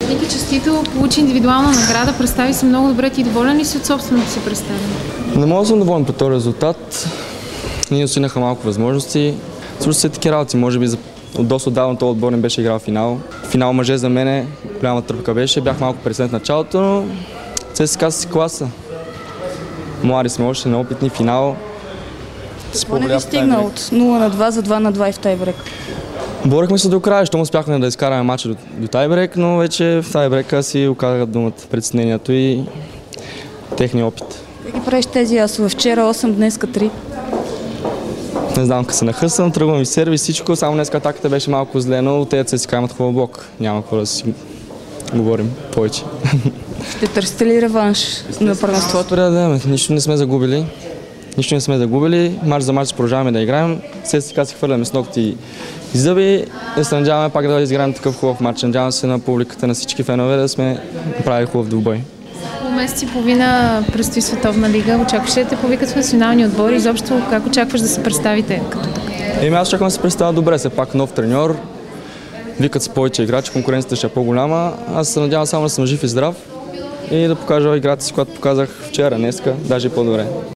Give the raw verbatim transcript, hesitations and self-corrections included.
Ники, честито, получи индивидуална награда, представи се много добре. Ти доволен ли си от собственото си представяне? Не мога да съм доволен по този резултат. Ние осигнаха малко възможности. Случва се такива работи. Може би за... от доста отдавна този отбор не беше играл финал. Финал мъже за мене, голяма тръпка беше. Бях малко пресен в началото, но ЦСКА си класа. Млади сме още, неопитни, финал. Какво не ви стигна от нула на два за два на два и в тайбрек? Борихме се до края, щом успяхме да изкараме матча до, до тайбрек, но вече в тайбрека си оказаха думата притеснението и техния опит. Как ги правиш тези асове? Вчера осем, днеска три. Не знам, къде се нахъсвам, тръгвам и сервис, всичко, само днес атаката беше малко зле, но те ЦСКА имат хубав блок. Няма какво да си говорим повече. Ще търсите ли реванш на първенството? Да, да, нищо не сме загубили. Нищо не сме загубили. Мач за мач продължаваме да играем. ЦСКА си хвърляме с ногти и зъби. И се надяваме пак да изиграем такъв хубав матч. Надявам се на публиката, на всички фенове да сме направили хубав двубой. По месец и половина предстои Световна лига. Очакваш ли да те повикат в национални отбори? Изобщо как очакваш да се представите като така? Еми аз очаквам да се представя добре, все пак нов треньор. Викат с повече играчи, конкуренцията ще е по-голяма. Аз се надявам само да съм жив и здрав и да покажа играта си, която показах вчера, днеска, даже и по-добре.